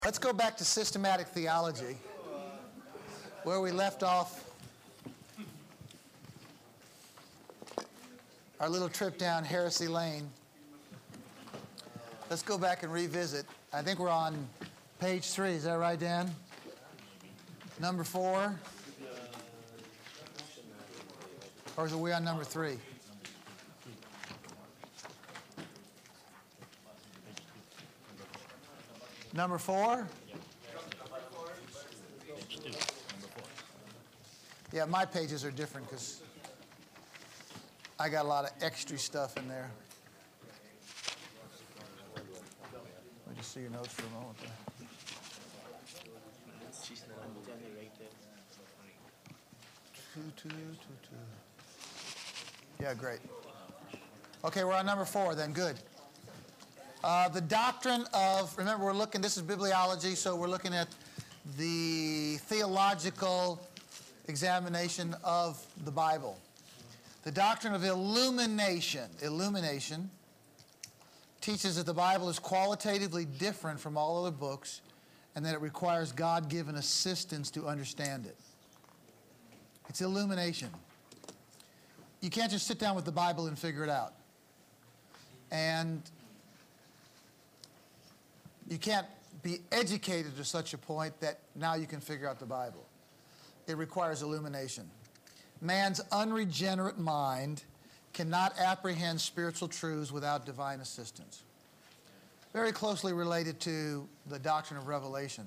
Let's go back to systematic theology, where we left off our little trip down Heresy Lane. Let's go back and revisit. I think we're on page 3. Is that right, Dan? Number 4? Or are we on number 3? Number 4? Yeah, my pages are different because I got a lot of extra stuff in there. Let me just see your notes for a moment there. Two. Yeah, great. Okay, we're on number 4 then. Good. The doctrine of, remember we're looking, this is bibliology, so we're looking at the theological examination of the Bible. The doctrine of illumination. Illumination teaches that the Bible is qualitatively different from all other books and that it requires God-given assistance to understand it. It's illumination. You can't just sit down with the Bible and figure it out. And you can't be educated to such a point that now you can figure out the Bible. It requires illumination. Man's unregenerate mind cannot apprehend spiritual truths without divine assistance. Very closely related to the doctrine of revelation.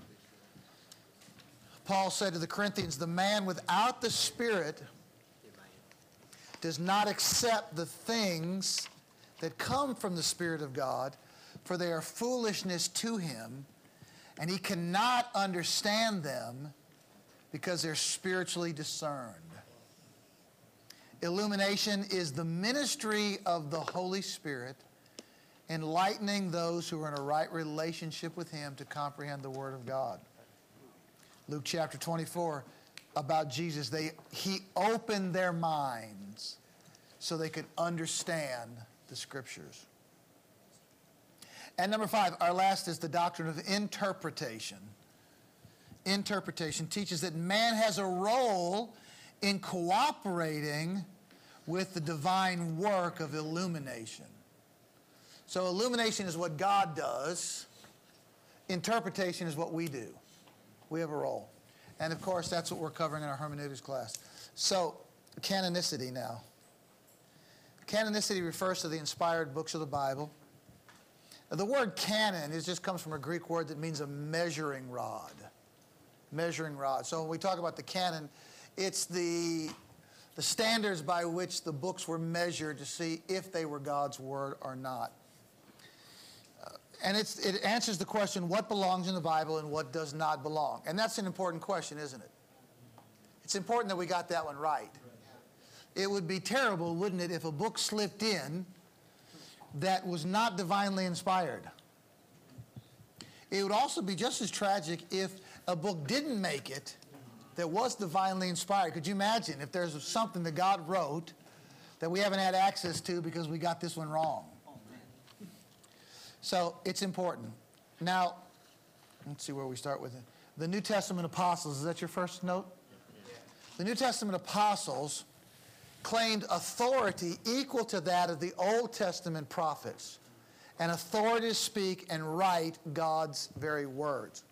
Paul said to the Corinthians, the man without the Spirit does not accept the things that come from the Spirit of God, for they are foolishness to him, and he cannot understand them because they're spiritually discerned. Illumination is the ministry of the Holy Spirit, enlightening those who are in a right relationship with him to comprehend the Word of God. Luke chapter 24, about Jesus, he opened their minds so they could understand the Scriptures. And number 5, our last is the doctrine of interpretation. Interpretation teaches that man has a role in cooperating with the divine work of illumination. So illumination is what God does. Interpretation is what we do. We have a role. And of course, that's what we're covering in our hermeneutics class. So, canonicity now. Canonicity refers to the inspired books of the Bible. The word canon just comes from a Greek word that means a measuring rod. Measuring rod. So when we talk about the canon, it's the standards by which the books were measured to see if they were God's word or not. And it answers the question, what belongs in the Bible and what does not belong? And that's an important question, isn't it? It's important that we got that one right. It would be terrible, wouldn't it, if a book slipped in that was not divinely inspired. It would also be just as tragic if a book didn't make it that was divinely inspired. Could you imagine if there's something that God wrote that we haven't had access to because we got this one wrong? So it's important. Now, let's see where we start with it. The New Testament apostles, is that your first note? The New Testament apostles claimed authority equal to that of the Old Testament prophets, an authority to speak and write God's very words.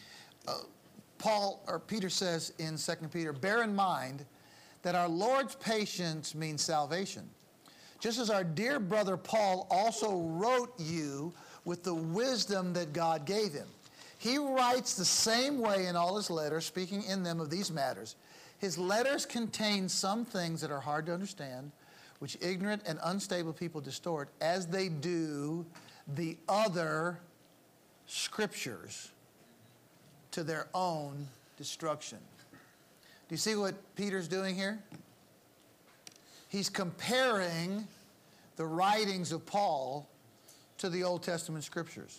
Peter says in 2 Peter, bear in mind that our Lord's patience means salvation. Just as our dear brother Paul also wrote you with the wisdom that God gave him. He writes the same way in all his letters, speaking in them of these matters. His letters contain some things that are hard to understand, which ignorant and unstable people distort, as they do the other scriptures to their own destruction. Do you see what Peter's doing here? He's comparing the writings of Paul to the Old Testament scriptures.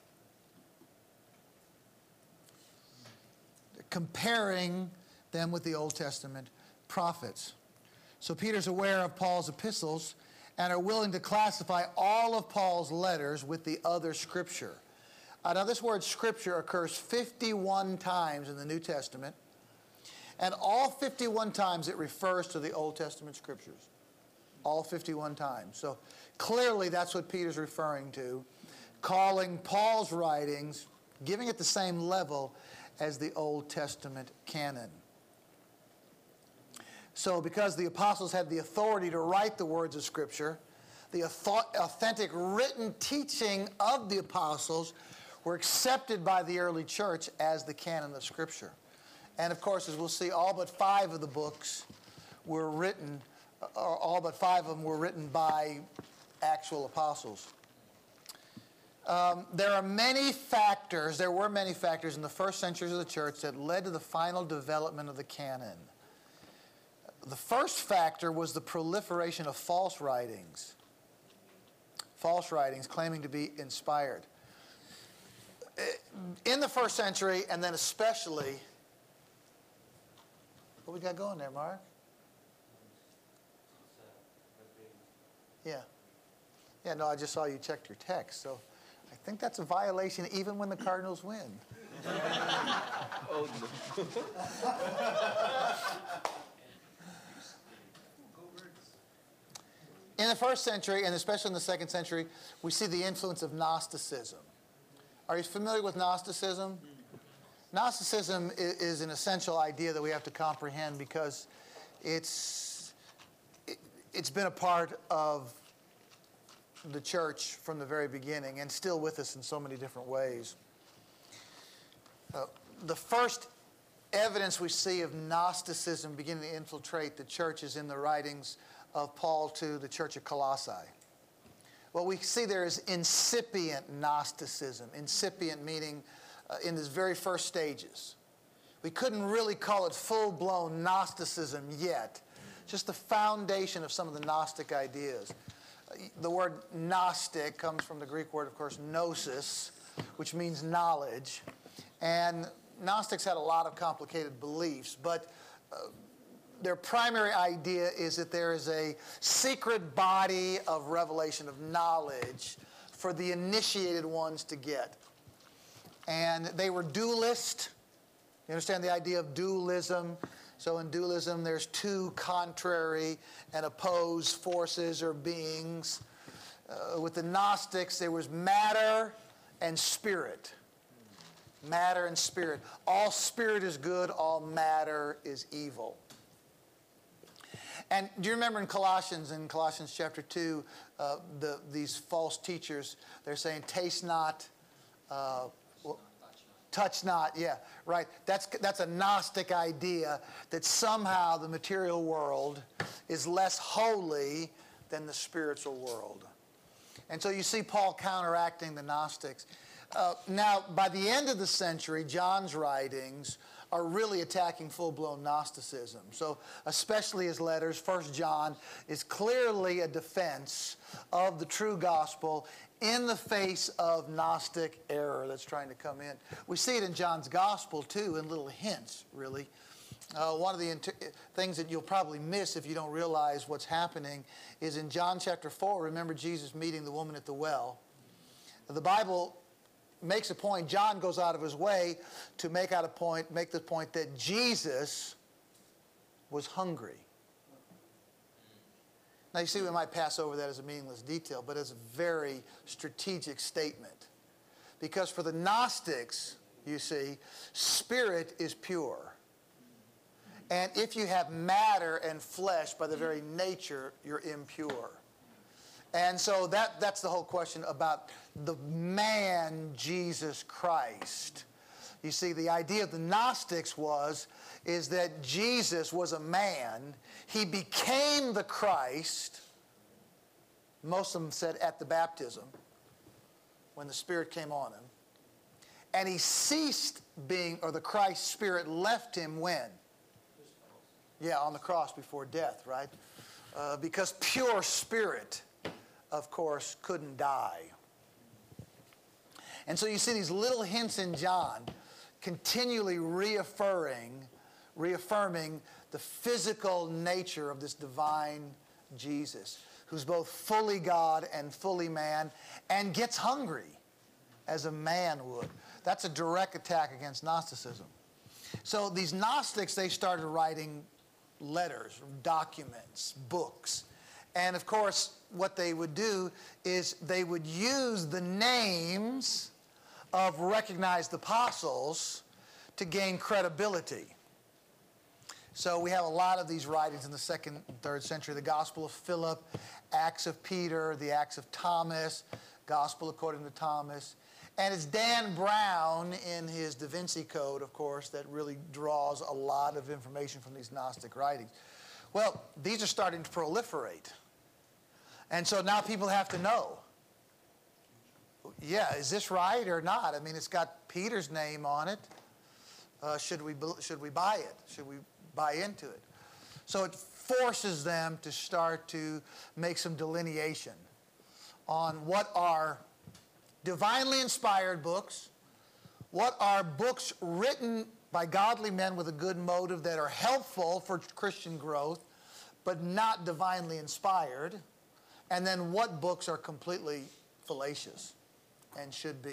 Comparing them with the Old Testament prophets. So Peter's aware of Paul's epistles and are willing to classify all of Paul's letters with the other scripture. Now, this word Scripture occurs 51 times in the New Testament, and all 51 times it refers to the Old Testament Scriptures. All 51 times. So clearly that's what Peter's referring to, calling Paul's writings, giving it the same level as the Old Testament canon. So because the apostles had the authority to write the words of Scripture, the authentic written teaching of the apostles were accepted by the early church as the canon of Scripture. And of course, as we'll see, all but 5 of the books were written, or all but 5 of them were written by actual apostles. There were many factors in the first centuries of the church that led to the final development of the canon. The first factor was the proliferation of false writings claiming to be inspired. In the first century, and then especially, what we got going there, Mark? Yeah. Yeah, no, I just saw you checked your text, so I think that's a violation even when the Cardinals win. Oh, no. In the first century, and especially in the second century, we see the influence of Gnosticism. Are you familiar with Gnosticism? Gnosticism is an essential idea that we have to comprehend because it's been a part of the church from the very beginning and still with us in so many different ways. The first evidence we see of Gnosticism beginning to infiltrate the church is in the writings of Paul to the church of Colossae. What we see there is incipient Gnosticism. Incipient meaning in its very first stages. We couldn't really call it full-blown Gnosticism yet. Just the foundation of some of the Gnostic ideas. The word Gnostic comes from the Greek word, of course, gnosis, which means knowledge. And Gnostics had a lot of complicated beliefs, but their primary idea is that there is a secret body of revelation, of knowledge, for the initiated ones to get. And they were dualist. You understand the idea of dualism? So in dualism, there's 2 contrary and opposed forces or beings. With the Gnostics, there was matter and spirit. Matter and spirit. All spirit is good, all matter is evil. And do you remember in Colossians chapter 2, these false teachers, they're saying, taste not, touch not, yeah, right. That's a Gnostic idea that somehow the material world is less holy than the spiritual world. And so you see Paul counteracting the Gnostics. Now, by the end of the century, John's writings are really attacking full-blown Gnosticism. So especially his letters, 1 John is clearly a defense of the true gospel in the face of Gnostic error that's trying to come in. We see it in John's gospel, too, in little hints, really. One of the things that you'll probably miss if you don't realize what's happening is in John chapter 4, remember Jesus meeting the woman at the well. The Bible makes a point, John goes out of his way to make the point that Jesus was hungry. Now you see, we might pass over that as a meaningless detail, but it's a very strategic statement. Because for the Gnostics, you see, spirit is pure. And if you have matter and flesh, by the very nature, you're impure. And so that's the whole question about the man Jesus Christ. You see, the idea of the Gnostics is that Jesus was a man. He became the Christ. Most of them said at the baptism, when the Spirit came on him. And he ceased being, or the Christ Spirit left him when? Yeah, on the cross before death, right? Because pure spirit, of course, couldn't die. And so you see these little hints in John continually reaffirming the physical nature of this divine Jesus, who's both fully God and fully man, and gets hungry. as a man would. That's a direct attack against Gnosticism. So these Gnostics, they started writing letters, documents, books. And of course, what they would do is they would use the names of recognized apostles to gain credibility. So we have a lot of these writings in the 2nd and 3rd century. The Gospel of Philip, Acts of Peter, the Acts of Thomas, Gospel according to Thomas. And it's Dan Brown in his Da Vinci Code, of course, that really draws a lot of information from these Gnostic writings. Well, these are starting to proliferate. And so now people have to know, yeah, is this right or not? I mean, it's got Peter's name on it. Should we buy it? Should we buy into it? So it forces them to start to make some delineation on what are divinely inspired books, what are books written by godly men with a good motive that are helpful for Christian growth, but not divinely inspired, and then what books are completely fallacious and shouldn't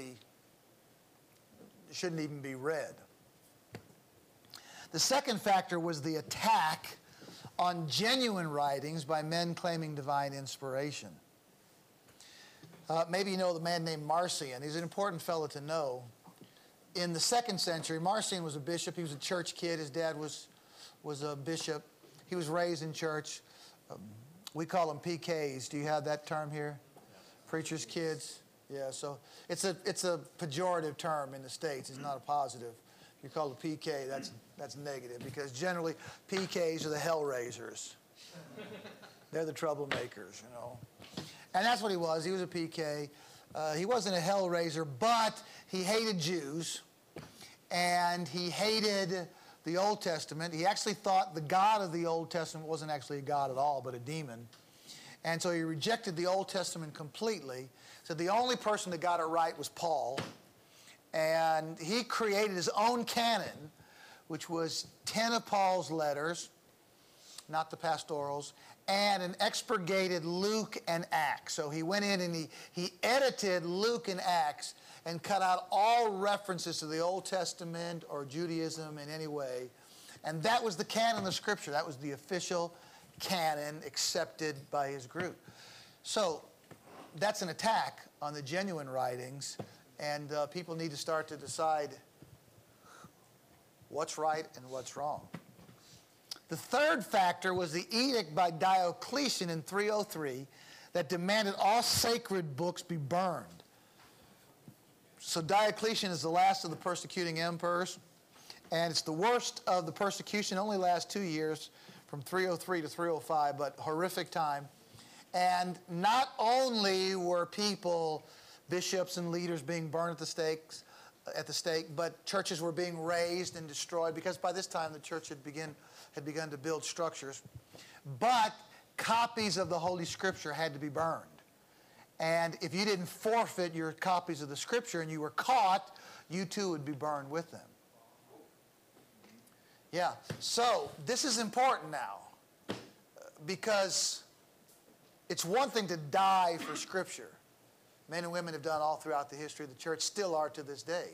even be read. The second factor was the attack on genuine writings by men claiming divine inspiration. Maybe you know the man named Marcion. He's an important fellow to know. In the 2nd century, Marcion was a bishop. He was a church kid. His dad was a bishop. He was raised in church. We call them PKs. Do you have that term here? Yeah. Preachers' kids? Yeah, so it's a pejorative term in the States. It's not a positive. If you call a PK, that's negative, because generally PKs are the hell raisers. They're the troublemakers, you know. And that's what he was. He was a PK. He wasn't a hell raiser, but he hated Jews, and he hated the Old Testament. He actually thought the God of the Old Testament wasn't actually a God at all, but a demon. And so he rejected the Old Testament completely. So the only person that got it right was Paul. And he created his own canon, which was 10 of Paul's letters, not the pastorals, and an expurgated Luke and Acts. So he went in and he edited Luke and Acts and cut out all references to the Old Testament or Judaism in any way. And that was the canon of Scripture. That was the official canon accepted by his group. So that's an attack on the genuine writings, and people need to start to decide what's right and what's wrong. The third factor was the edict by Diocletian in 303 that demanded all sacred books be burned. So Diocletian is the last of the persecuting emperors, and it's the worst of the persecution. It only lasts 2 years, from 303 to 305, but horrific time. And not only were people, bishops and leaders, being burned at the stake, but churches were being razed and destroyed, because by this time the church had begun to build structures. But copies of the Holy Scripture had to be burned. And if you didn't forfeit your copies of the Scripture and you were caught, you too would be burned with them. Yeah, so this is important now, because it's one thing to die for Scripture. Men and women have done all throughout the history of the church, still are to this day.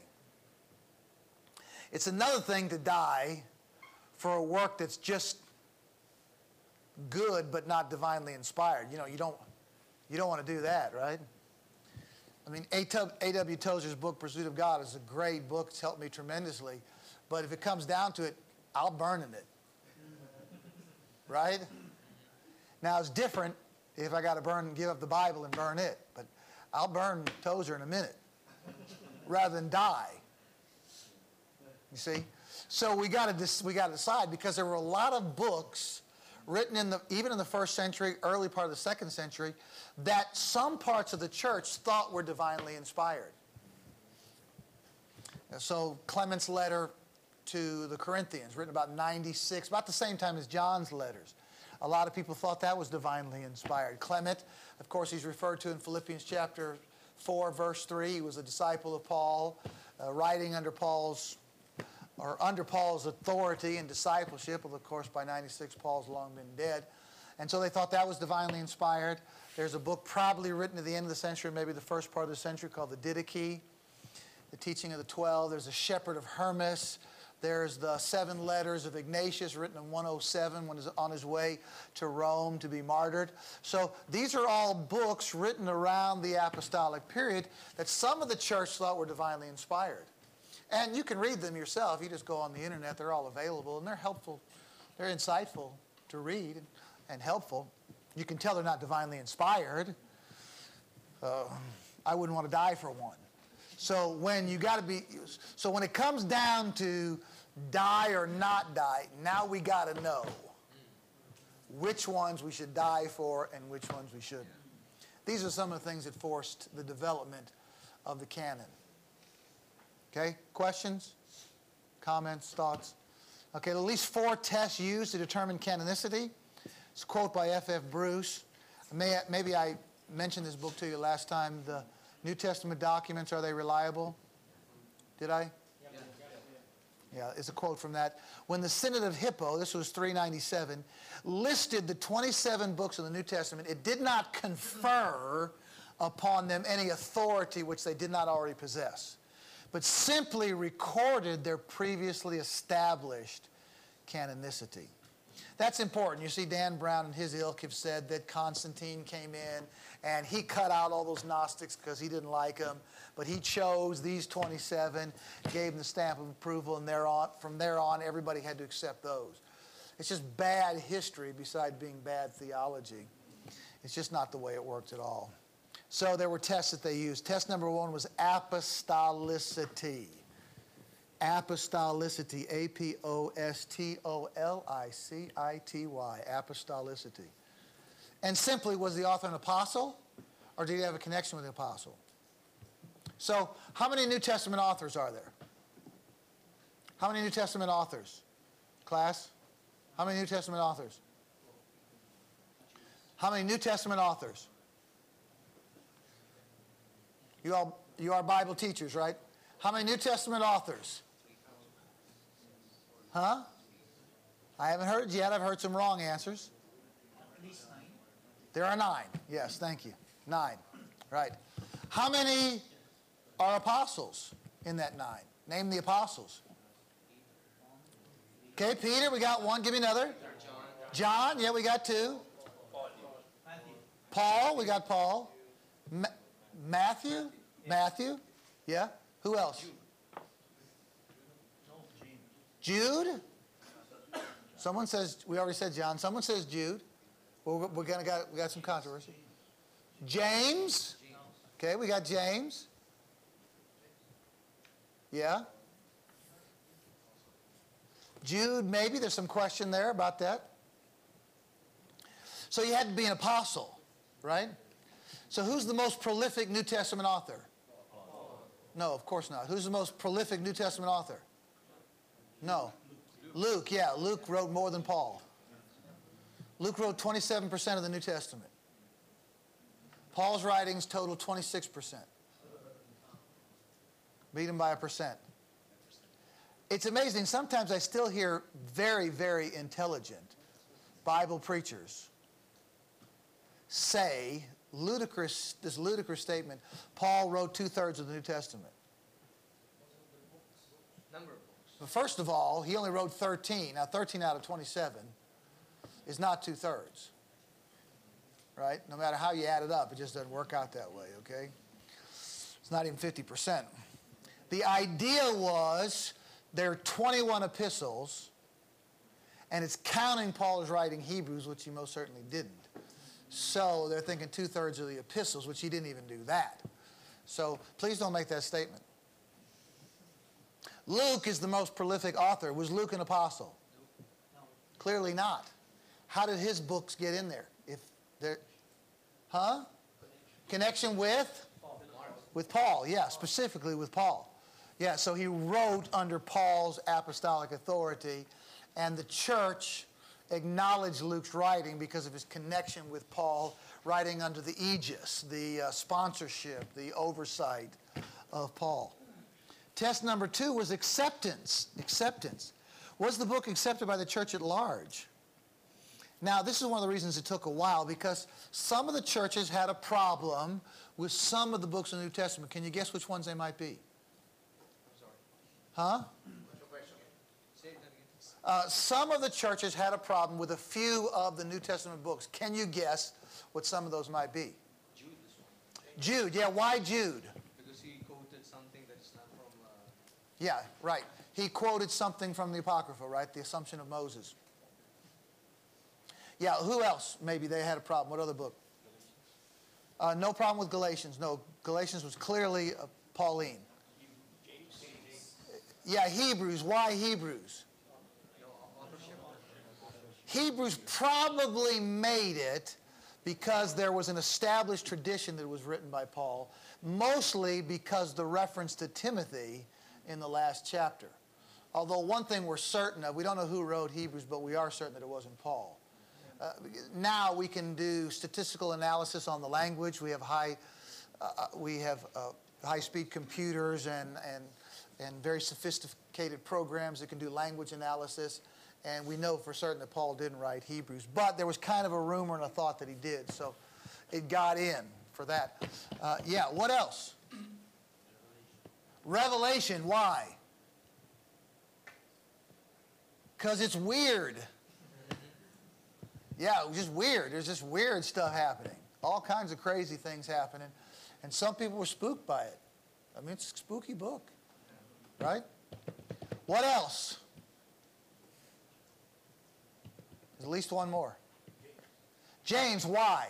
It's another thing to die for a work that's just good but not divinely inspired. You know, you don't want to do that, right? I mean, A.W. Tozer's book, Pursuit of God, is a great book. It's helped me tremendously. But if it comes down to it, I'll burn in it. Right? Now, it's different if I got to give up the Bible and burn it. But I'll burn Tozer in a minute rather than die. You see? So we got to decide, because there were a lot of books written even in the 1st century, early part of the 2nd century, that some parts of the church thought were divinely inspired. So Clement's letter to the Corinthians, written about 96, about the same time as John's letters. A lot of people thought that was divinely inspired. Clement, of course, he's referred to in Philippians chapter 4, verse 3. He was a disciple of Paul, writing under Paul's authority and discipleship. Well, of course, by 96, Paul's long been dead. And so they thought that was divinely inspired. There's a book probably written at the end of the century, maybe the first part of the century, called the Didache. the teaching of the 12. There's the Shepherd of Hermas. There's the 7 letters of Ignatius written in 107 when he's on his way to Rome to be martyred. So these are all books written around the apostolic period that some of the church thought were divinely inspired. And you can read them yourself. You just go on the internet. They're all available, and they're helpful. They're insightful to read and helpful. You can tell they're not divinely inspired. I wouldn't want to die for one. So when it comes down to die or not die, now we got to know which ones we should die for and which ones we shouldn't. These are some of the things that forced the development of the canon. Okay, questions, comments, thoughts? Okay, at least 4 tests used to determine canonicity. It's a quote by F.F. Bruce. Maybe I mentioned this book to you last time. The New Testament documents, are they reliable? Did I? Yeah, it's a quote from that. When the Synod of Hippo, this was 397, listed the 27 books of the New Testament, it did not confer upon them any authority which they did not already possess, but simply recorded their previously established canonicity. That's important. You see, Dan Brown and his ilk have said that Constantine came in and he cut out all those Gnostics because he didn't like them, but he chose these 27, gave them the stamp of approval, and from there on, everybody had to accept those. It's just bad history besides being bad theology. It's just not the way it works at all. So there were tests that they used. Test number 1 was apostolicity. Apostolicity, A-P-O-S-T-O-L-I-C-I-T-Y, apostolicity. And simply, was the author an apostle, or did he have a connection with the apostle? So, how many New Testament authors are there? How many New Testament authors? Class? How many New Testament authors? How many New Testament authors? You are Bible teachers, right? How many New Testament authors? Huh? I haven't heard yet. I've heard some wrong answers. At least 9. There are 9. Yes, thank you. 9. Right. How many are apostles in that 9? Name the apostles. Okay, Peter, we got 1. Give me another. John, yeah, we got 2. Paul, we got Paul. Matthew? Matthew? Yeah. Who else? Jude? Someone says, we already said John. Someone says Jude. Well, we got some controversy. James? Okay, we got James. Yeah. Jude, maybe. There's some question there about that. So you had to be an apostle, right? So who's the most prolific New Testament author? No, of course not. Who's the most prolific New Testament author? No. Luke, yeah. Luke wrote more than Paul. Luke wrote 27% of the New Testament. Paul's writings total 26%. Beat him by 1%. It's amazing. Sometimes I still hear very, very intelligent Bible preachers say this ludicrous statement: Paul wrote 2/3 of the New Testament. Number of books. But first of all, he only wrote 13. Now, 13 out of 27 is not 2/3. Right? No matter how you add it up, it just doesn't work out that way, okay? It's not even 50%. The idea was there are 21 epistles, and it's counting Paul as writing Hebrews, which he most certainly didn't. So they're thinking 2/3 of the epistles, which he didn't even do that. So please don't make that statement. Luke is the most prolific author. Was Luke an apostle? No. Clearly not. How did his books get in there? Connection with? Paul. With Paul, yeah, specifically with Paul. Yeah, so he wrote under Paul's apostolic authority, and the church acknowledged Luke's writing because of his connection with Paul, writing under the aegis, the sponsorship, the oversight of Paul. Test number 2 was acceptance. Acceptance. Was the book accepted by the church at large? Now, this is one of the reasons it took a while, because some of the churches had a problem with some of the books in the New Testament. Can you guess which ones they might be? Huh? Some of the churches had a problem with a few of the New Testament books. Can you guess what some of those might be? Jude, this one. Jude, yeah, why Jude? Because he quoted something that's not from. Yeah, right. He quoted something from the Apocrypha, right? The Assumption of Moses. Yeah, who else maybe they had a problem? What other book? No problem with Galatians. No, Galatians was clearly Pauline. Yeah, Hebrews. Why Hebrews? Hebrews probably made it because there was an established tradition that was written by Paul, mostly because the reference to Timothy in the last chapter. Although one thing we're certain of, we don't know who wrote Hebrews, but we are certain that it wasn't Paul. Now we can do statistical analysis on the language. We have high-speed computers and very sophisticated programs that can do language analysis. And we know for certain that Paul didn't write Hebrews. But there was kind of a rumor and a thought that he did. So it got in for that. Yeah, what else? Revelation. Why? Because it's weird. Yeah, it was just weird. There's just weird stuff happening. All kinds of crazy things happening. And some people were spooked by it. I mean, it's a spooky book. Right? What else? There's at least one more. James, why?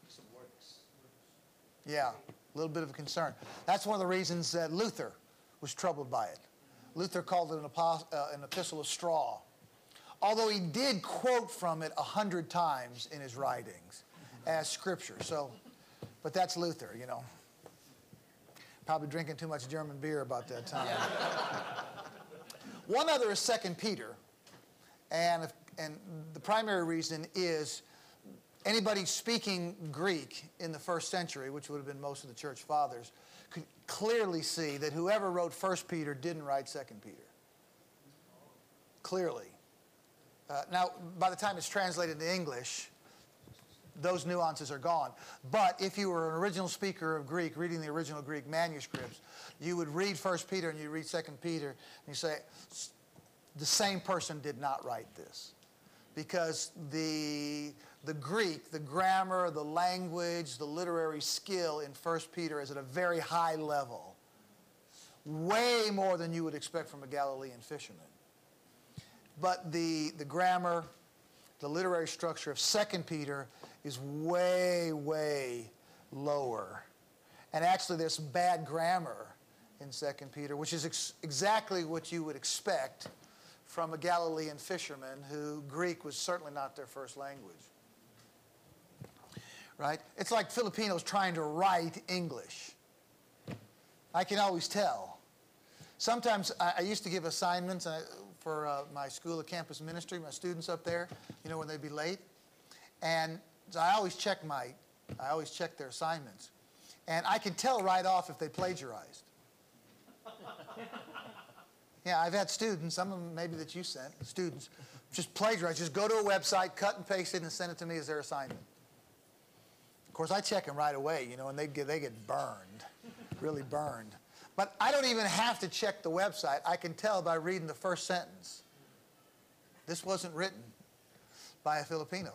Yeah, a little bit of a concern. That's one of the reasons that Luther was troubled by it. Luther called it an epistle of straw. Although he did quote from it 100 times in his writings as scripture. So, but that's Luther, you know. Probably drinking too much German beer about that time. One other is 2 Peter. And the primary reason is anybody speaking Greek in the first century, which would have been most of the church fathers, could clearly see that whoever wrote 1 Peter didn't write 2 Peter. Clearly. Now, by the time it's translated into English, those nuances are gone. But if you were an original speaker of Greek, reading the original Greek manuscripts, you would read 1 Peter and you read 2 Peter, and you say, the same person did not write this. Because the Greek, the grammar, the language, the literary skill in 1 Peter is at a very high level. Way more than you would expect from a Galilean fisherman. But the grammar, the literary structure of 2 Peter is way, way lower. And actually there's some bad grammar in 2 Peter, which is exactly what you would expect from a Galilean fisherman who Greek was certainly not their first language. Right? It's like Filipinos trying to write English. I can always tell. Sometimes I used to give assignments for my school of campus ministry, my students up there, you know, when they'd be late. And so I always check their assignments. And I can tell right off if they plagiarized. Yeah, I've had students, some of them maybe that you sent, students, just plagiarize. Just go to a website, cut and paste it, and send it to me as their assignment. Of course, I check them right away, you know, and they get burned, really burned. But I don't even have to check the website. I can tell by reading the first sentence. This wasn't written by a Filipino.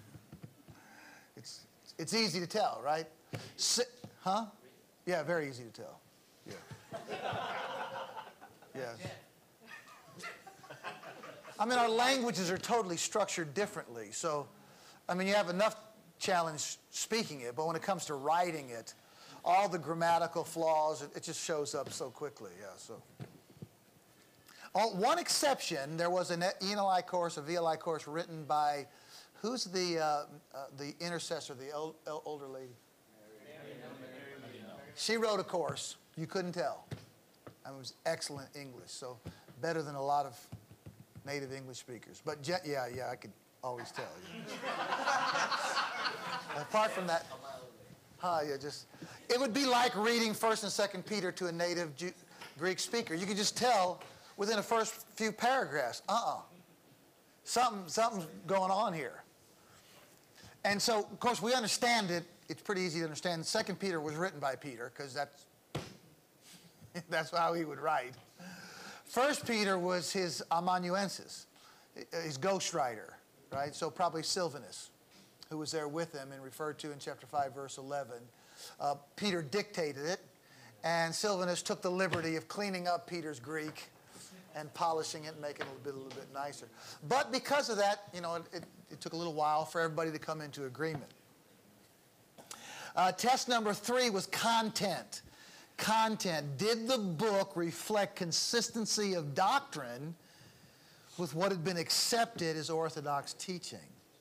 It's easy to tell, right? Huh? Yeah, very easy to tell. Yeah. Yes. I mean, our languages are totally structured differently. So, I mean, you have enough challenge speaking it, but when it comes to writing it, all the grammatical flaws, it just shows up so quickly. Yeah, so. One exception, there was an ENLI course, a VLI course written by, who's the intercessor, the older lady? She wrote a course. You couldn't tell. And it was excellent English, so better than a lot of native English speakers. But yeah, I could always tell. Apart from that, it would be like reading 1st and 2nd Peter to a native Greek speaker. You could just tell within the first few paragraphs, something's going on here. And so, of course, we understand it. It's pretty easy to understand. 2 Peter was written by Peter because that's how he would write. First Peter was his amanuensis, his ghostwriter, right? So probably Silvanus, who was there with him and referred to in chapter 5, verse 11. Peter dictated it, and Silvanus took the liberty of cleaning up Peter's Greek and polishing it and making it a little bit nicer. But because of that, it took a little while for everybody to come into agreement. Test number 3 was content. Content. Did the book reflect consistency of doctrine with what had been accepted as orthodox teaching?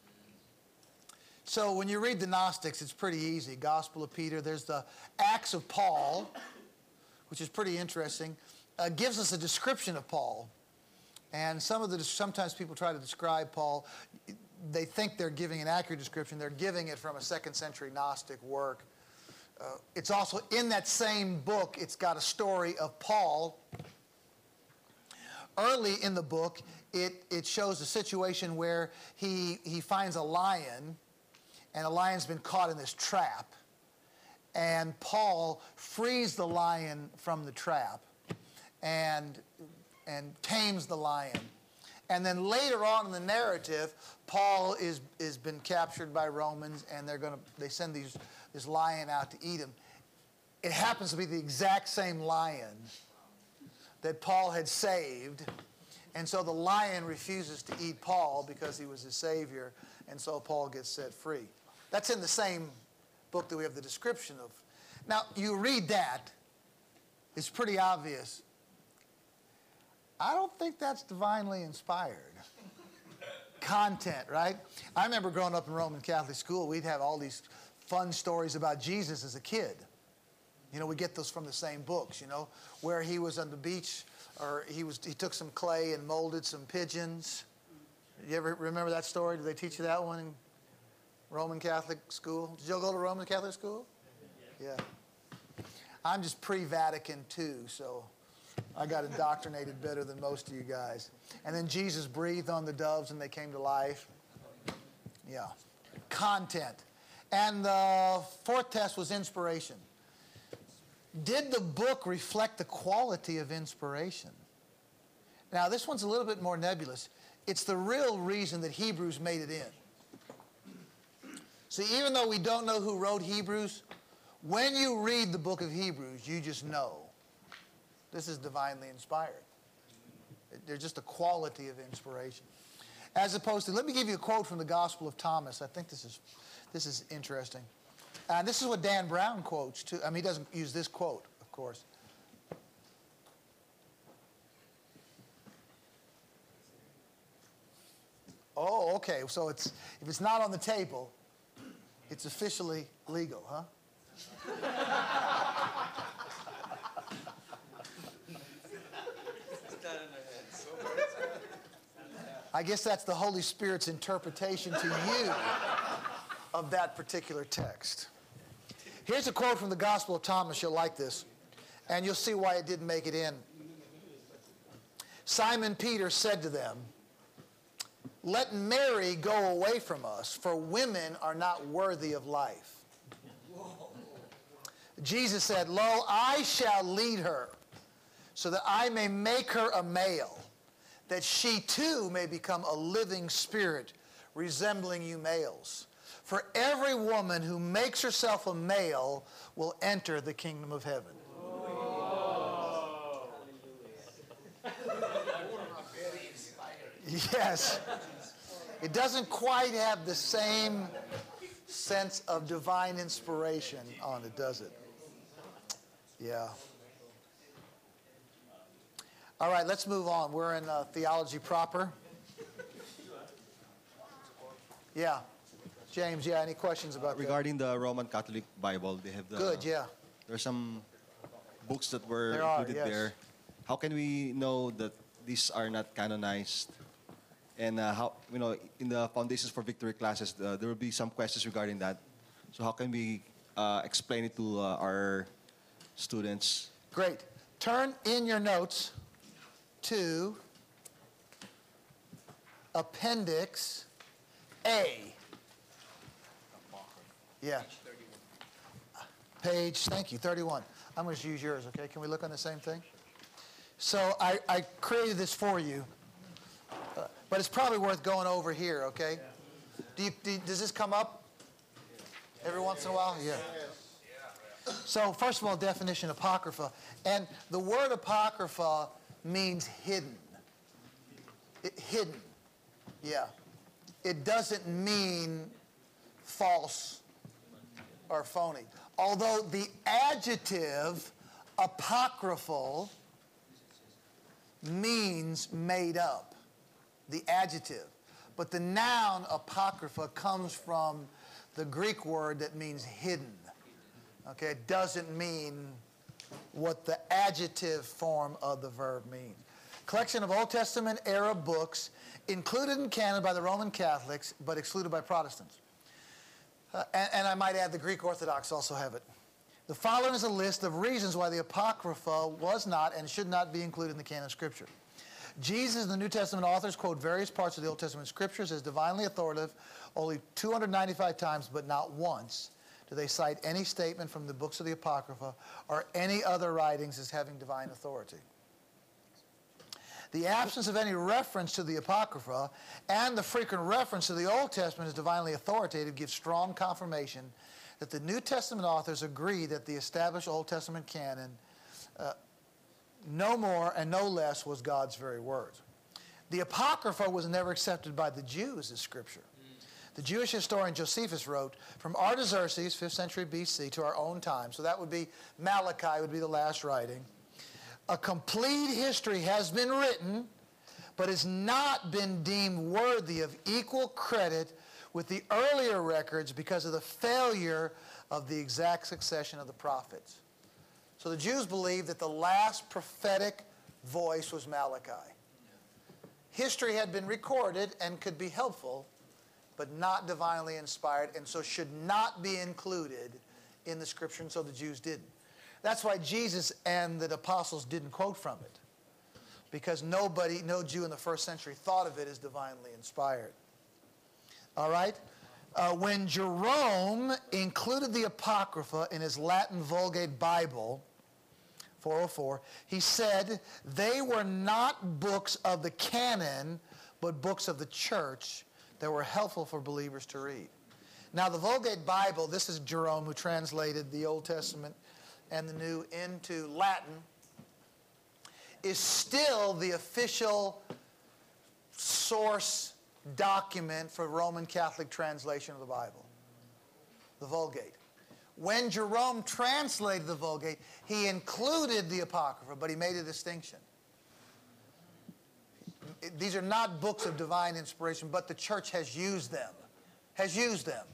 So when you read the Gnostics, it's pretty easy. Gospel of Peter, there's the Acts of Paul, which is pretty interesting. Gives us a description of Paul. And sometimes people try to describe Paul. They think they're giving an accurate description. They're giving it from a 2nd century Gnostic work. It's also in that same book, it's got a story of Paul. Early in the book, it shows a situation where he finds a lion, and the lion's been caught in this trap. And Paul frees the lion from the trap and tames the lion. And then later on in the narrative, Paul is been captured by Romans, and they send this lion out to eat him. It happens to be the exact same lion that Paul had saved, and so the lion refuses to eat Paul because he was his savior, and so Paul gets set free. That's in the same book that we have the description of. Now, you read that, it's pretty obvious. I don't think that's divinely inspired. Content, right? I remember growing up in Roman Catholic school, we'd have all these fun stories about Jesus as a kid. We get those from the same books, where he was on the beach, or he took some clay and molded some pigeons. You ever remember that story? Did they teach you that one in Roman Catholic school? Did you go to Roman Catholic school? Yeah. I'm just pre-Vatican II, so I got indoctrinated better than most of you guys. And then Jesus breathed on the doves and they came to life. Yeah. Content. And the 4th test was inspiration. Did the book reflect the quality of inspiration? Now, this one's a little bit more nebulous. It's the real reason that Hebrews made it in. See, even though we don't know who wrote Hebrews, when you read the book of Hebrews, you just know this is divinely inspired. There's just a quality of inspiration. As opposed to, let me give you a quote from the Gospel of Thomas. I think this is interesting. And this is what Dan Brown quotes too. He doesn't use this quote, of course. Oh, okay. So if it's not on the table, it's officially legal, huh? I guess that's the Holy Spirit's interpretation to you of that particular text. Here's a quote from the Gospel of Thomas. You'll like this, and you'll see why it didn't make it in. Simon Peter said to them, "Let Mary go away from us, for women are not worthy of life." Jesus said, "Lo, I shall lead her, so that I may make her a male, that she too may become a living spirit, resembling you males. For every woman who makes herself a male will enter the kingdom of heaven." Yes. It doesn't quite have the same sense of divine inspiration on it, does it? Yeah. All right, let's move on. We're in theology proper. Yeah. James, any questions about regarding the Roman Catholic Bible? They have the Good, yeah. There's some books that were There are, included yes. there. How can we know that these are not canonized? And how in the Foundations for Victory classes, there will be some questions regarding that. So how can we explain it to our students? Great. Turn in your notes to Appendix A. Yeah. Page, thank you, 31. I'm going to use yours, okay? Can we look on the same thing? So I created this for you, but it's probably worth going over here, okay? Does this come up every once in a while? Yeah. So first of all, definition, apocrypha. And the word apocrypha means hidden. Hidden, yeah. It doesn't mean false or phony. Although the adjective apocryphal means made up, the adjective. But the noun apocrypha comes from the Greek word that means hidden. Okay, it doesn't mean what the adjective form of the verb means. Collection of Old Testament era books included in canon by the Roman Catholics, but excluded by Protestants. And I might add the Greek Orthodox also have it. The following is a list of reasons why the Apocrypha was not and should not be included in the canon of Scripture. Jesus and the New Testament authors quote various parts of the Old Testament Scriptures as divinely authoritative only 295 times, but not once do they cite any statement from the books of the Apocrypha or any other writings as having divine authority. The absence of any reference to the Apocrypha and the frequent reference to the Old Testament as divinely authoritative gives strong confirmation that the New Testament authors agree that the established Old Testament canon, no more and no less, was God's very word. The Apocrypha was never accepted by the Jews as Scripture. The Jewish historian Josephus wrote, from Artaxerxes, 5th century BC, to our own time, so that would be Malachi, would be the last writing, a complete history has been written, but has not been deemed worthy of equal credit with the earlier records because of the failure of the exact succession of the prophets. So the Jews believed that the last prophetic voice was Malachi. History had been recorded and could be helpful, but not divinely inspired, and so should not be included in the Scripture, and so the Jews didn't. That's why Jesus and the apostles didn't quote from it, because no Jew in the first century thought of it as divinely inspired. All right? When Jerome included the Apocrypha in his Latin Vulgate Bible, 404, he said they were not books of the canon, but books of the church that were helpful for believers to read. Now, the Vulgate Bible, this is Jerome who translated the Old Testament and the New into Latin, is still the official source document for Roman Catholic translation of the Bible, the Vulgate. When Jerome translated the Vulgate, he included the Apocrypha, but he made a distinction. These are not books of divine inspiration, but the church has used them. Has used them.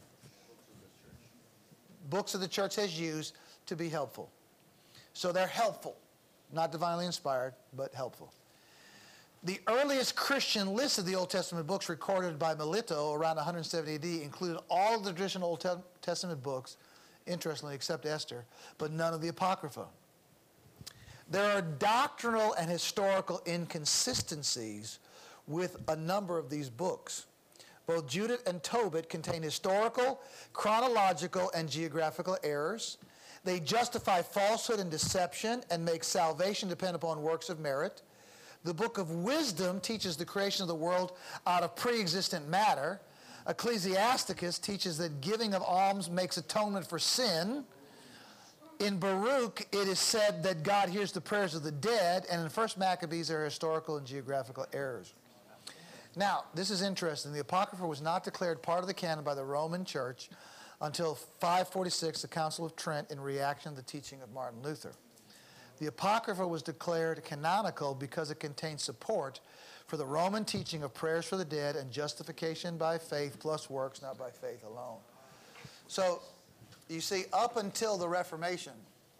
Books of the church has used to be helpful. So they're helpful. Not divinely inspired, but helpful. The earliest Christian list of the Old Testament books recorded by Melito around 170 AD included all of the traditional Old Testament books, interestingly, except Esther, but none of the Apocrypha. There are doctrinal and historical inconsistencies with a number of these books. Both Judith and Tobit contain historical, chronological, and geographical errors. They justify falsehood and deception and make salvation depend upon works of merit. The Book of Wisdom teaches the creation of the world out of pre-existent matter. Ecclesiasticus teaches that giving of alms makes atonement for sin. In Baruch, it is said that God hears the prayers of the dead, and in 1 Maccabees, there are historical and geographical errors. Now, this is interesting. The Apocrypha was not declared part of the canon by the Roman Church until 546, the Council of Trent, in reaction to the teaching of Martin Luther. The Apocrypha was declared canonical because it contained support for the Roman teaching of prayers for the dead and justification by faith plus works, not by faith alone. So, you see, up until the Reformation,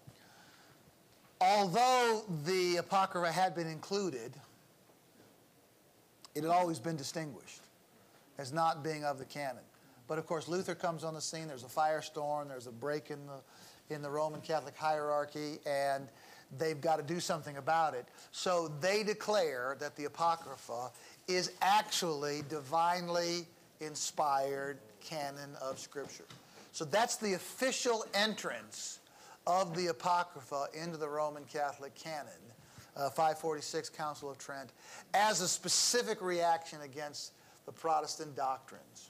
although the Apocrypha had been included, it had always been distinguished as not being of the canon. But of course, Luther comes on the scene. There's a firestorm. There's a break in the Roman Catholic hierarchy, and they've got to do something about it. So they declare that the Apocrypha is actually divinely inspired canon of Scripture. So that's the official entrance of the Apocrypha into the Roman Catholic canon 546 Council of Trent, as a specific reaction against the Protestant doctrines.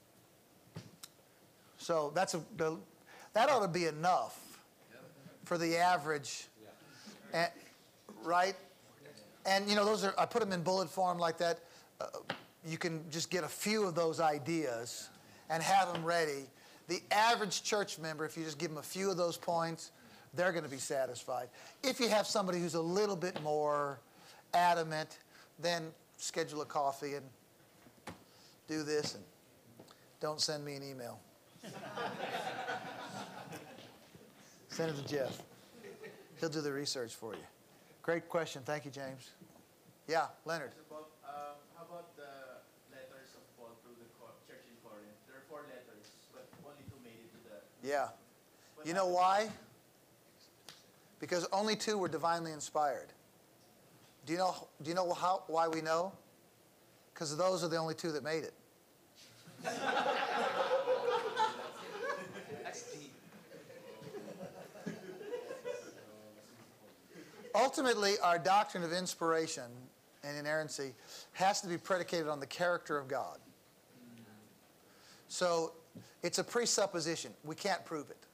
So that ought to be enough for the average, right? And those I put them in bullet form like that. You can just get a few of those ideas and have them ready. The average church member, if you just give them a few of those points, they're going to be satisfied. If you have somebody who's a little bit more adamant, then schedule a coffee and do this, and don't send me an email. Send it to Jeff. He'll do the research for you. Great question. Thank you, James. Yeah, Leonard. How about the letters of Paul to the church in Corinth? There are 4 letters, but only 2 made it to the... Yeah. You know why? Because only 2 were divinely inspired. Do you know why we know? Because those are the only 2 that made it. Ultimately, our doctrine of inspiration and inerrancy has to be predicated on the character of God. So it's a presupposition. We can't prove it.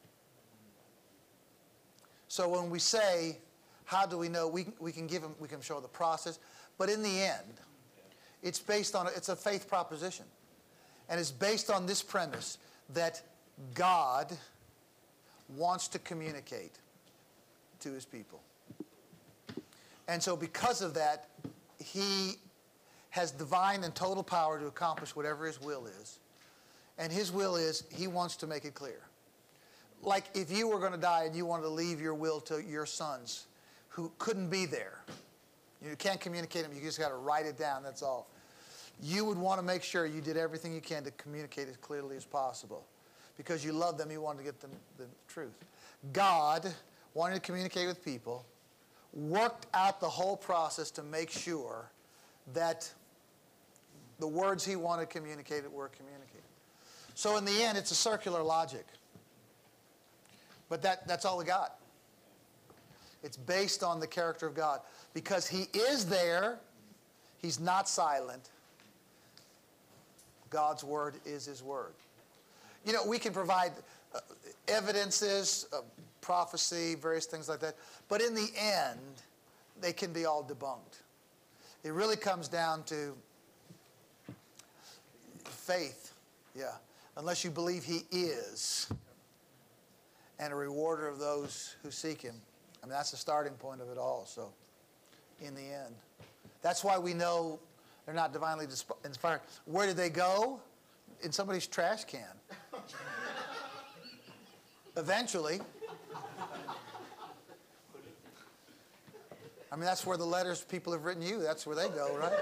So when we say, how do we know? We can show the process. But in the end, it's a faith proposition. And it's based on this premise that God wants to communicate to his people. And so because of that, he has divine and total power to accomplish whatever his will is. And his will is, he wants to make it clear. Like if you were going to die and you wanted to leave your will to your sons who couldn't be there. You can't communicate them, you just got to write it down, that's all. You would want to make sure you did everything you can to communicate as clearly as possible. Because you love them, you wanted to get them the truth. God wanted to communicate with people, worked out the whole process to make sure that the words he wanted communicated were communicated. So in the end, it's a circular logic. But that's all we got. It's based on the character of God. Because he is there, he's not silent. God's word is his word. We can provide evidences, prophecy, various things like that. But in the end, they can be all debunked. It really comes down to faith. Yeah. Unless you believe he is and a rewarder of those who seek him. I mean, that's the starting point of it all. So, in the end. That's why we know they're not divinely inspired. Where did they go? In somebody's trash can. Eventually. I mean, that's where the letters people have written you. That's where they go, right?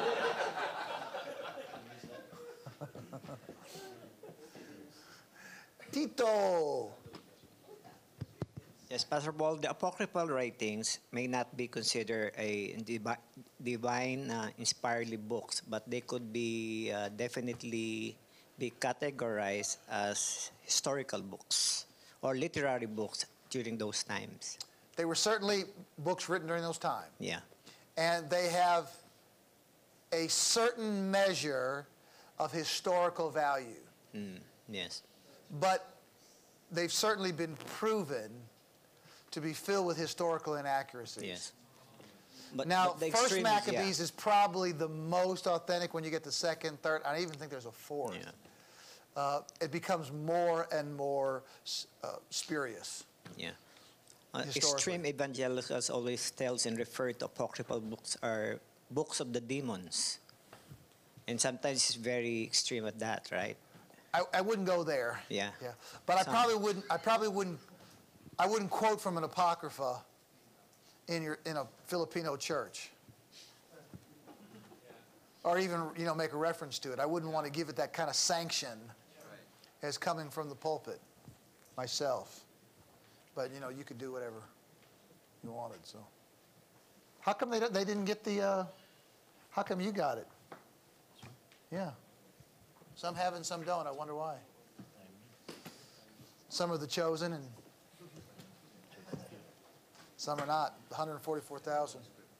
Tito. Yes, Pastor Paul, the apocryphal writings may not be considered a divine inspiredly books, but they could be definitely be categorized as historical books or literary books during those times. They were certainly books written during those times. Yeah. And they have a certain measure of historical value. Yes. But they've certainly been proven to be filled with historical inaccuracies. Yes. Now, the First extremes, Maccabees is probably the most authentic. When you get to second, third, I even think there's a fourth. Yeah. It becomes more and more spurious. Yeah. Historically. Extreme evangelicals always tells and refer to apocryphal books are books of the demons. And sometimes it's very extreme at that, right? I wouldn't go there. Yeah. Yeah. But I wouldn't quote from an apocrypha in a Filipino church. Or even, make a reference to it. I wouldn't want to give it that kind of sanction as coming from the pulpit myself. But, you could do whatever you wanted, so. How come they didn't get the, how come you got it? Yeah. Some have and some don't. I wonder why. Some are the chosen and some are not. 144,000.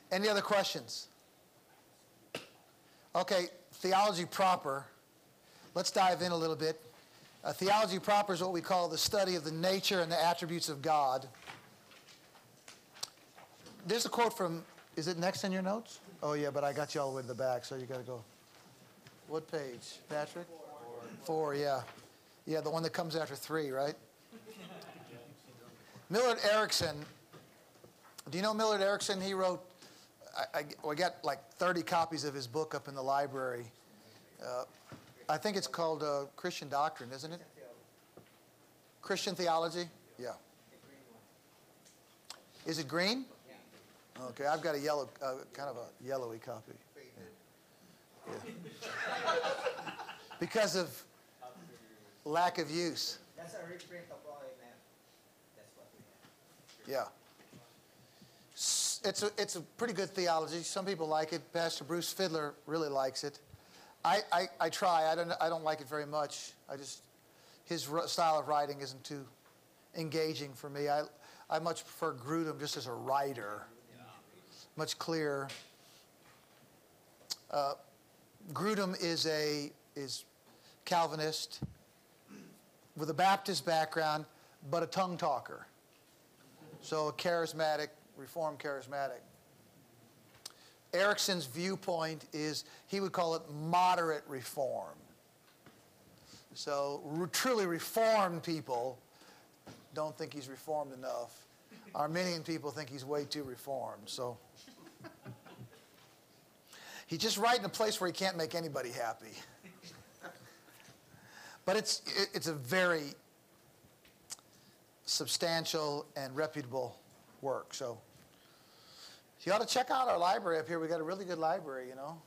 Any other questions? Okay, theology proper. Let's dive in a little bit. Theology proper is what we call the study of the nature and the attributes of God. There's a quote from, is it next in your notes? Oh, yeah, but I got you all the way to the back, so you got to go. What page, Patrick? 4, yeah. Yeah, the one that comes after 3, right? Millard Erickson. Do you know Millard Erickson? He wrote, I got like 30 copies of his book up in the library. I think it's called Christian Doctrine, isn't it? Christian Theology? Yeah. Is it green? Okay, I've got a yellow, kind of a yellowy copy. Yeah. Because of lack of use. That's a reprint of OMF. That's what we have. Yeah. It's a pretty good theology. Some people like it. Pastor Bruce Fiddler really likes it. I try. I don't like it very much. His style of writing isn't too engaging for me. I much prefer Grudem just as a writer. Much clearer. Grudem is Calvinist with a Baptist background, but a tongue talker. So a charismatic, Reformed charismatic. Erickson's viewpoint is, he would call it moderate reform. So truly Reformed people don't think he's reformed enough. Arminian people think he's way too reformed. So he's just right in a place where he can't make anybody happy. But it's a very substantial and reputable work. So you ought to check out our library up here. We got a really good library, you know.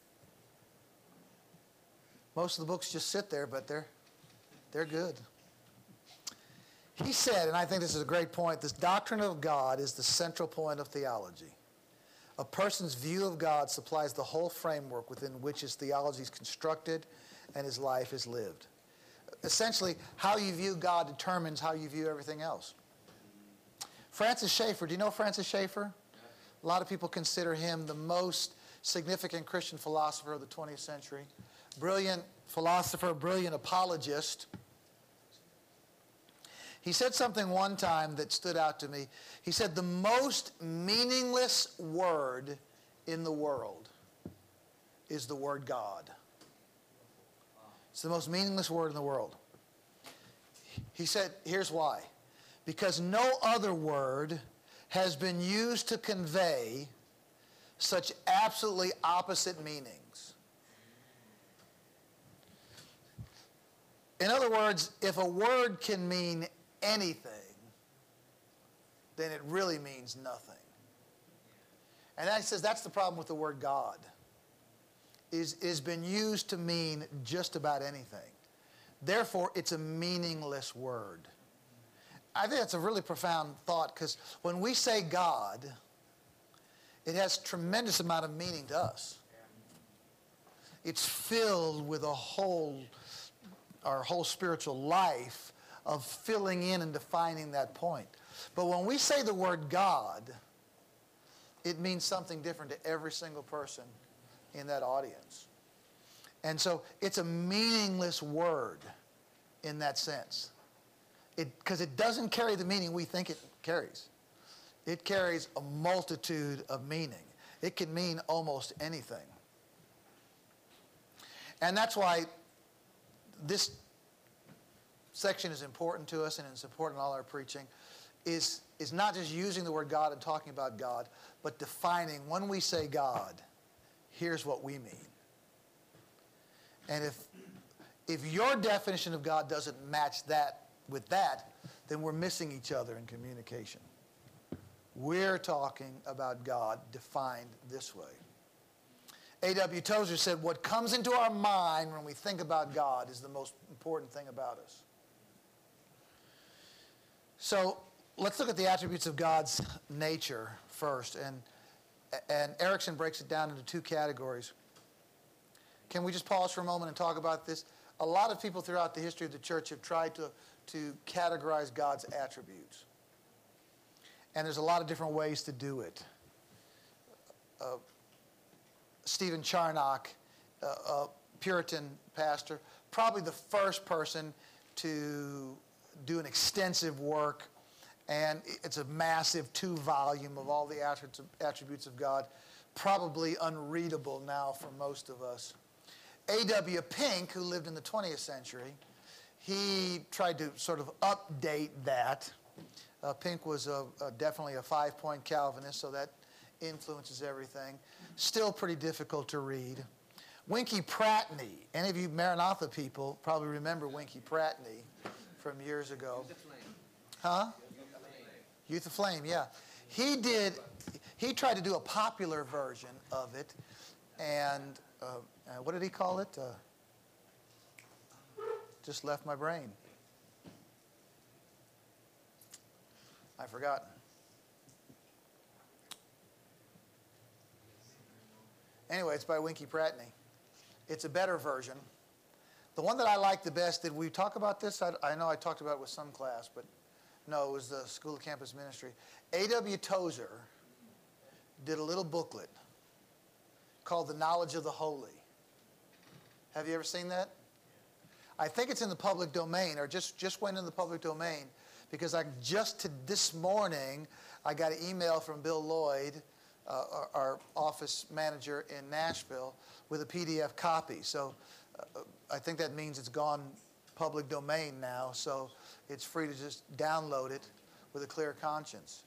Most of the books just sit there, but they're good. He said, and I think this is a great point, this doctrine of God is the central point of theology. A person's view of God supplies the whole framework within which his theology is constructed and his life is lived. Essentially, how you view God determines how you view everything else. Francis Schaeffer, do you know Francis Schaeffer? A lot of people consider him the most significant Christian philosopher of the 20th century. Brilliant philosopher, brilliant apologist. He said something one time that stood out to me. He said, the most meaningless word in the world is the word God. It's the most meaningless word in the world. He said, here's why. Because no other word has been used to convey such absolutely opposite meanings. In other words, if a word can mean anything, then it really means nothing. And that says that's the problem with the word God. Is been used to mean just about anything. Therefore, it's a meaningless word. I think that's a really profound thought, because when we say God, it has tremendous amount of meaning to us. It's filled with our whole spiritual life of filling in and defining that point. But when we say the word God, it means something different to every single person in that audience. And so it's a meaningless word in that sense. Because it doesn't carry the meaning we think it carries. It carries a multitude of meaning. It can mean almost anything. And that's why this section is important to us, and it's important in all our preaching, is not just using the word God and talking about God, but defining, when we say God, here's what we mean. And if your definition of God doesn't match that with that, then we're missing each other in communication. We're talking about God defined this way. A.W. Tozer said, what comes into our mind when we think about God is the most important thing about us. So let's look at the attributes of God's nature first. And Erickson breaks it down into 2 categories. Can we just pause for a moment and talk about this? A lot of people throughout the history of the church have tried to categorize God's attributes. And there's a lot of different ways to do it. Stephen Charnock, a Puritan pastor, probably the first person to do an extensive work, and it's a massive 2-volume of all the attributes of God, probably unreadable now for most of us. A.W. Pink, who lived in the 20th century, he tried to sort of update that. Pink was definitely a 5-point Calvinist, so that influences everything. Still pretty difficult to read. Winky Pratney. Any of you Maranatha people probably remember Winky Pratney from years ago. Huh? Youth of Flame, yeah. He tried to do a popular version of it, and what did he call it? Just left my brain. I've forgotten. Anyway, it's by Winky Pratney. It's a better version. The one that I like the best, did we talk about this? I know I talked about it with some class, but no, it was the School of Campus Ministry. A.W. Tozer did a little booklet called The Knowledge of the Holy. Have you ever seen that? I think it's in the public domain, or just went in the public domain, because this morning I got an email from Bill Lloyd, our office manager in Nashville, with a PDF copy. So I think that means it's gone public domain now, so it's free to just download it with a clear conscience.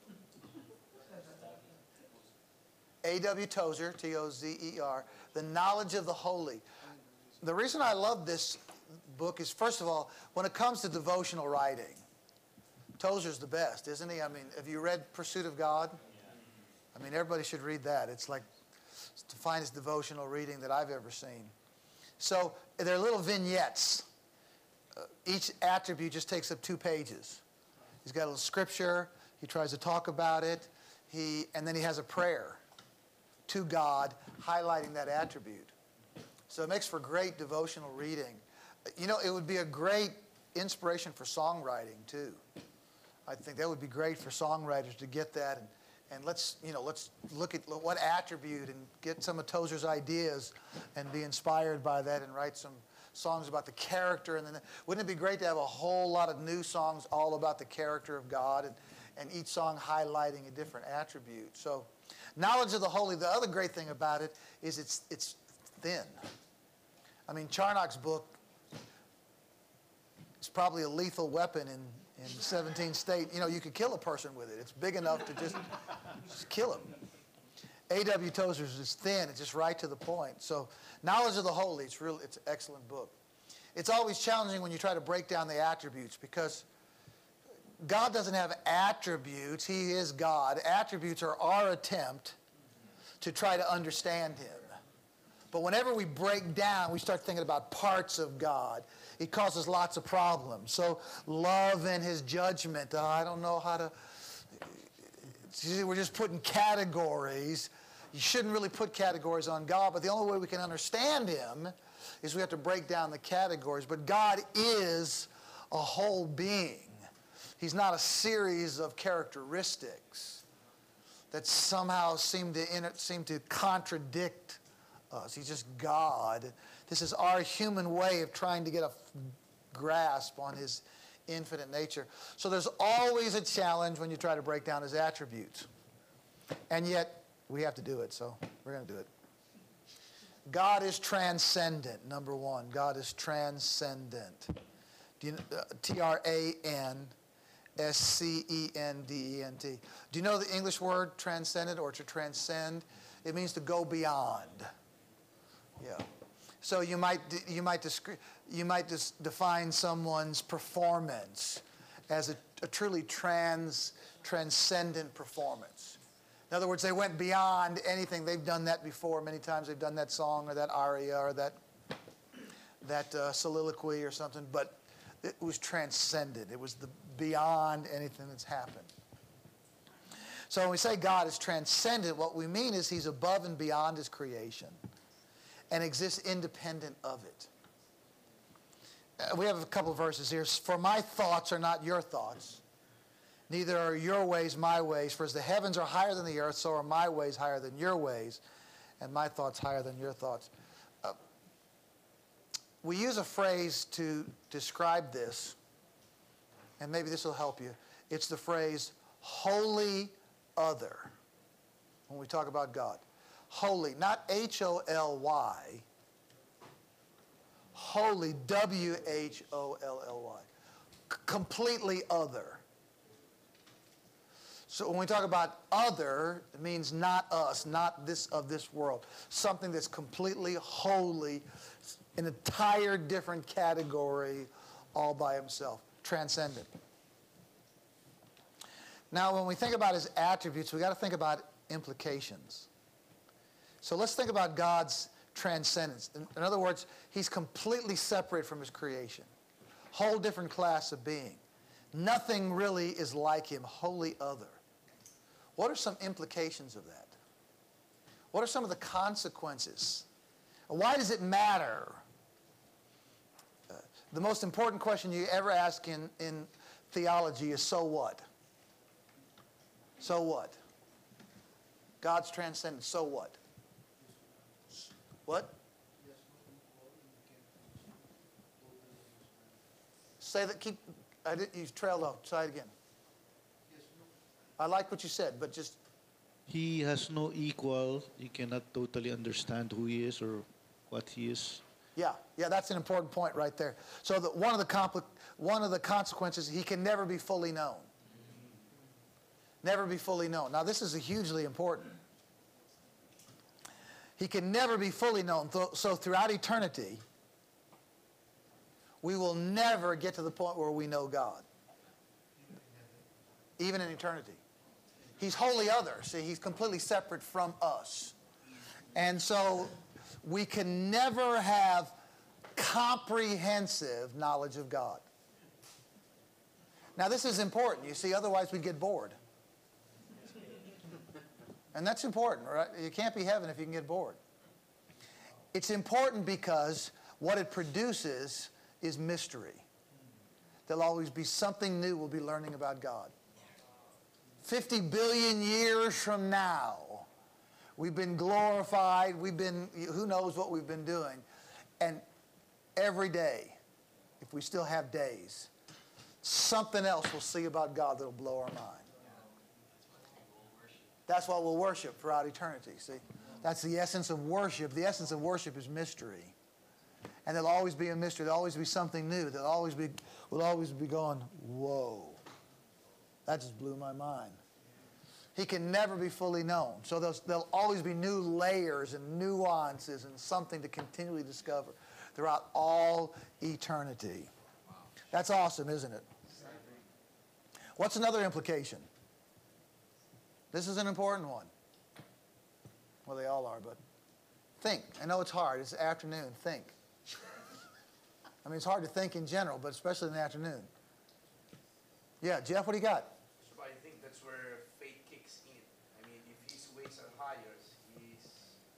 A.W. Tozer, T-O-Z-E-R, The Knowledge of the Holy. The reason I love this book is, first of all, when it comes to devotional writing, Tozer's the best, isn't he? I mean, have you read Pursuit of God? I mean, everybody should read that. It's like the finest devotional reading that I've ever seen. So they're little vignettes. Each attribute just takes up 2 pages. He's got a little scripture. He tries to talk about it. And then he has a prayer to God highlighting that attribute. So it makes for great devotional reading. You know, it would be a great inspiration for songwriting, too. I think that would be great for songwriters to get that. And let's look at what attribute and get some of Tozer's ideas and be inspired by that and write some songs about the character. And then, wouldn't it be great to have a whole lot of new songs all about the character of God, and each song highlighting a different attribute? So, Knowledge of the Holy, the other great thing about it is it's thin. I mean, Charnock's book is probably a lethal weapon in 17 states. You know, you could kill a person with it. It's big enough to just kill him. A.W. Tozer's is thin. It's just right to the point. So Knowledge of the Holy, it's an excellent book. It's always challenging when you try to break down the attributes, because God doesn't have attributes. He is God. Attributes are our attempt to try to understand him. But whenever we break down, we start thinking about parts of God. It causes lots of problems. So love and his judgment, I don't know how to... We're just putting categories. You shouldn't really put categories on God, but the only way we can understand him is we have to break down the categories. But God is a whole being. He's not a series of characteristics that somehow seem to contradict us. He's just God. This is our human way of trying to get a grasp on his infinite nature. So there's always a challenge when you try to break down his attributes. And yet, we have to do it, so we're going to do it. God is transcendent, number one. God is transcendent. T-R-A-N-S-C-E-N-D-E-N-T. Do you know the English word transcendent, or to transcend? It means to go beyond. Yeah. So you might define someone's performance as a truly transcendent performance. In other words, they went beyond anything. They've done that before. Many times they've done that song or that aria or that soliloquy or something, but it was transcendent. It was beyond anything that's happened. So when we say God is transcendent, what we mean is he's above and beyond his creation and exists independent of it. We have a couple of verses here. For my thoughts are not your thoughts, Neither are your ways my ways, for as the heavens are higher than the earth, so are my ways higher than your ways, and my thoughts higher than your thoughts. We use a phrase to describe this, and maybe this will help you. It's the phrase, holy other, when we talk about God. Holy, not H-O-L-Y, holy, W-H-O-L-L-Y, completely other. So when we talk about other, it means not us, not this of this world. Something that's completely holy, an entire different category all by himself, transcendent. Now, when we think about his attributes, we got to think about implications. So let's think about God's transcendence. In other words, he's completely separate from his creation. Whole different class of being. Nothing really is like him, wholly other. What are some implications of that? What are some of the consequences? Why does it matter? The most important question you ever ask in theology is, so what? So what? God's transcendence, so what? What? Say that, you trailed off. Try it again. I like what you said, but just... He has no equal. You cannot totally understand who he is or what he is. Yeah, that's an important point right there. So that one of the consequences, he can never be fully known. Never be fully known. Now, this is hugely important. He can never be fully known. So throughout eternity, we will never get to the point where we know God. Even in eternity. He's wholly other. See, he's completely separate from us. And so we can never have comprehensive knowledge of God. Now, this is important. You see, otherwise we'd get bored. And that's important, right? You can't be heaven if you can get bored. It's important because what it produces is mystery. There'll always be something new we'll be learning about God. 50 billion years from now, we've been glorified, who knows what we've been doing. And every day, if we still have days, something else we'll see about God that'll blow our mind. That's what we'll worship throughout eternity, see? That's the essence of worship. The essence of worship is mystery. And there'll always be a mystery. There'll always be something new. We'll always be going, whoa. That just blew my mind. He can never be fully known. So there'll always be new layers and nuances and something to continually discover throughout all eternity. That's awesome, isn't it? What's another implication? This is an important one. Well, they all are, but think. I know it's hard. It's the afternoon. Think. I mean, it's hard to think in general, but especially in the afternoon. Yeah, Jeff, what do you got? So I think that's where faith kicks in. I mean, if his ways are higher, his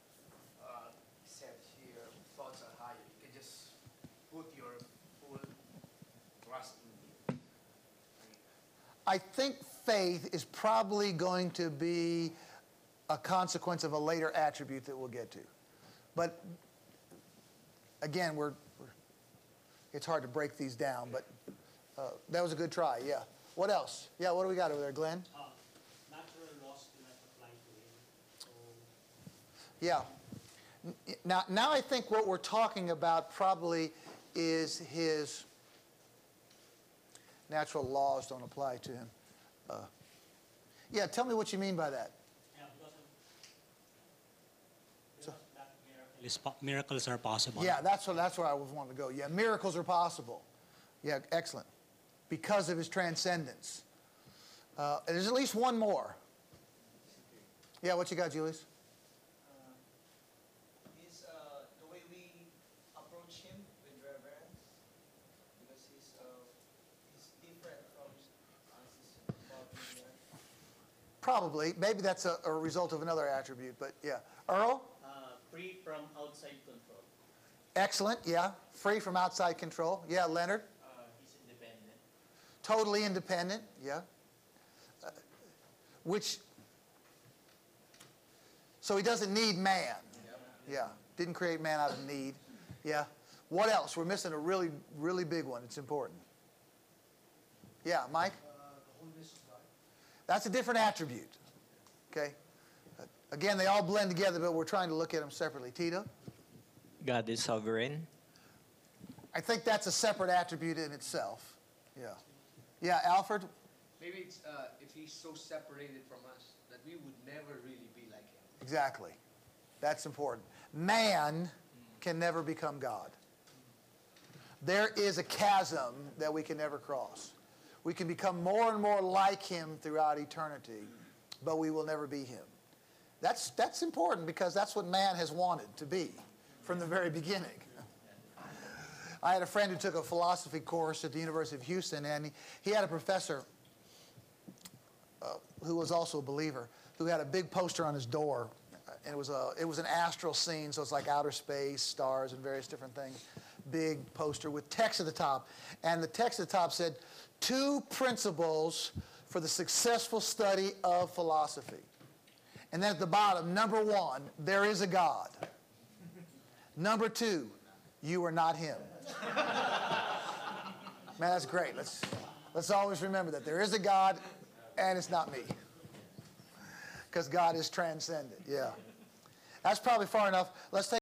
set here, thoughts are higher. You can just put your full trust in him. I think faith is probably going to be a consequence of a later attribute that we'll get to. But again, it's hard to break these down, but that was a good try, yeah. What else? Yeah, what do we got over there, Glenn? Natural laws do not apply to him. So Yeah. Now I think what we're talking about probably is his natural laws don't apply to him. Yeah, tell me what you mean by that. yeah, because that miracles are possible. Yeah, that's where I was wanting to go. Yeah, miracles are possible. Yeah, excellent. Because of his transcendence. There's at least one more. Yeah, what you got, Julius? Is the way we approach him with reverence, because he's different from us. Probably. Maybe that's a result of another attribute, but yeah. Earl? Free from outside control. Excellent, yeah. Free from outside control. Yeah, Leonard? He's independent. Totally independent, yeah. which, so he doesn't need man. Yeah, didn't create man out of need. Yeah. What else? We're missing a really, really big one. It's important. Yeah, Mike? The holiness of God. That's a different attribute. Okay? Again, they all blend together, but we're trying to look at them separately. Tito? God is sovereign. I think that's a separate attribute in itself. Yeah. Yeah, Alfred? Maybe it's if he's so separated from us that we would never really be like him. Exactly. That's important. Man can never become God. There is a chasm that we can never cross. We can become more and more like him throughout eternity, but we will never be him. That's important because that's what man has wanted to be from the very beginning. I had a friend who took a philosophy course at the University of Houston, and he had a professor who was also a believer, who had a big poster on his door, and it was an astral scene, so it's like outer space, stars, and various different things. Big poster with text at the top, and the text at the top said, 2 principles for the successful study of philosophy. And then at the bottom, number 1, there is a God. Number 2, you are not him. Man, that's great. Let's always remember that there is a God, and it's not me. Because God is transcendent. Yeah. That's probably far enough. Let's take